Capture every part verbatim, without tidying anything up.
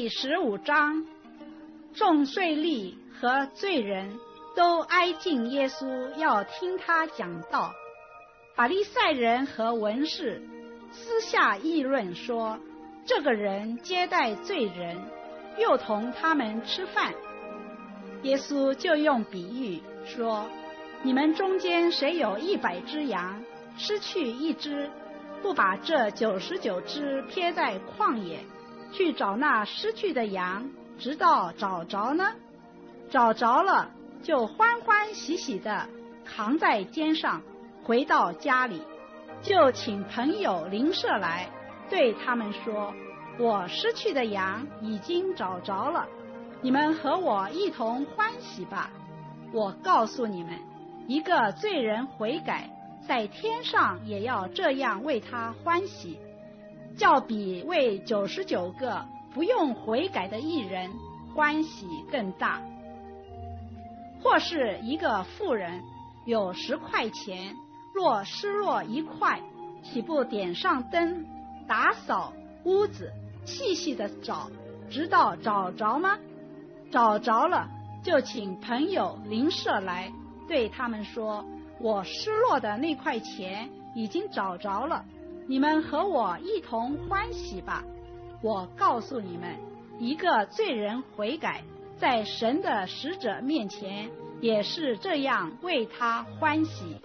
第十五章，众税吏和罪人都挨近耶稣，要听他讲道。法利赛人和文士私下议论说，这个人接待罪人，又同他们吃饭。耶稣就用比喻说，你们中间谁有一百只羊，失去一只，不把这九十九只撇在旷野，去找那失去的羊，直到找着呢？找着了，就欢欢喜喜地扛在肩上，回到家里，就请朋友邻舍来，对他们说，我失去的羊已经找着了，你们和我一同欢喜吧。我告诉你们，一个罪人悔改，在天上也要这样为他欢喜，较比为九十九个不用悔改的义人欢喜更大。或是一个妇人有十块钱，若失落一块，岂不点上灯，打扫屋子，细细的找，直到找着吗？找着了，就请朋友邻舍来，对他们说，我失落的那块钱已经找着了，你们和我一同欢喜吧。我告诉你们，一个罪人悔改，在神的使者面前也是这样为他欢喜。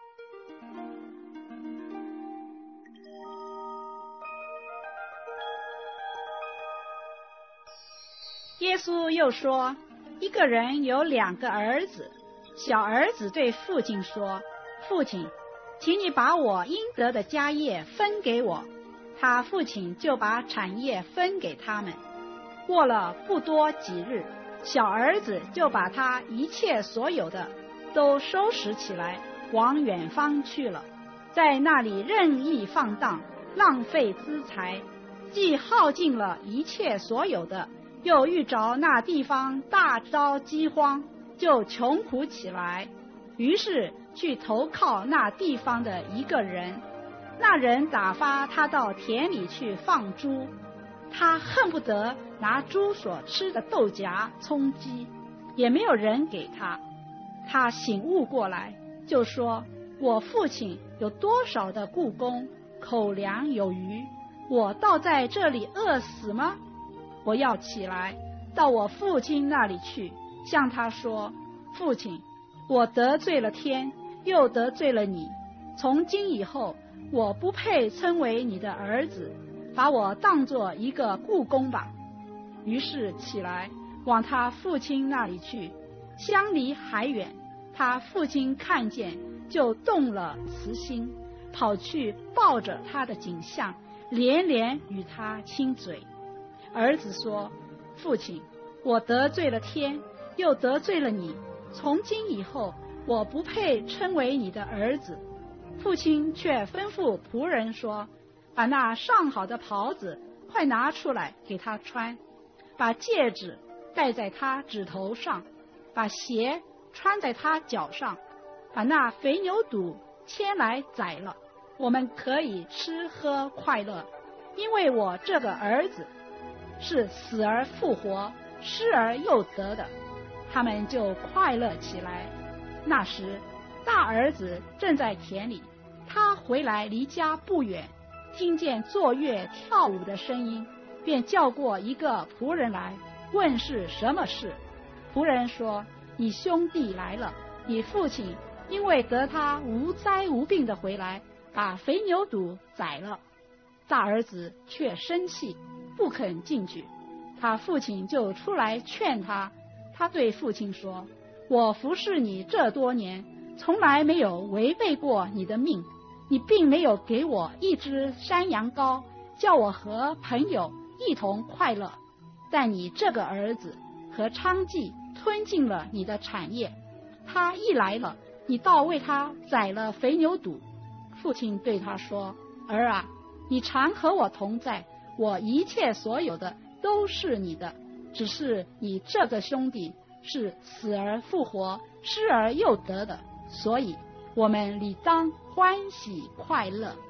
耶稣又说，一个人有两个儿子，小儿子对父亲说，父亲，请你把我应得的家业分给我。他父亲就把产业分给他们。过了不多几日，小儿子就把他一切所有的都收拾起来，往远方去了，在那里任意放荡，浪费资财，既耗尽了一切所有的，又遇着那地方大遭饥荒，就穷苦起来，于是去投靠那地方的一个人。那人打发他到田里去放猪，他恨不得拿猪所吃的豆荚充饥，也没有人给他。他醒悟过来，就说，我父亲有多少的雇工，口粮有余，我倒在这里饿死吗？我要起来到我父亲那里去，向他说，父亲，我得罪了天，又得罪了你，从今以后我不配称为你的儿子，把我当作一个雇工吧。于是起来往他父亲那里去，相离还远，他父亲看见，就动了慈心，跑去抱着他的颈项，连连与他亲嘴。儿子说，父亲，我得罪了天，又得罪了你，从今以后我不配称为你的儿子。父亲却吩咐仆人说，把那上好的袍子快拿出来给他穿，把戒指戴在他指头上，把鞋穿在他脚上，把那肥牛肚牵来宰了，我们可以吃喝快乐，因为我这个儿子是死而复活，失而又得的。他们就快乐起来。那时大儿子正在田里，他回来离家不远，听见作乐跳舞的声音，便叫过一个仆人来，问是什么事。仆人说，你兄弟来了，你父亲因为得他无灾无病的回来，把肥牛肚宰了。大儿子却生气，不肯进去。他父亲就出来劝他，他对父亲说，我服侍你这多年，从来没有违背过你的命，你并没有给我一只山羊羔，叫我和朋友一同快乐。但你这个儿子和娼妓吞尽了你的产业，他一来了，你倒为他宰了肥牛肚。父亲对他说，儿啊，你常和我同在，我一切所有的都是你的，只是你这个兄弟是死而复活，失而又得的，所以我们理当欢喜快乐。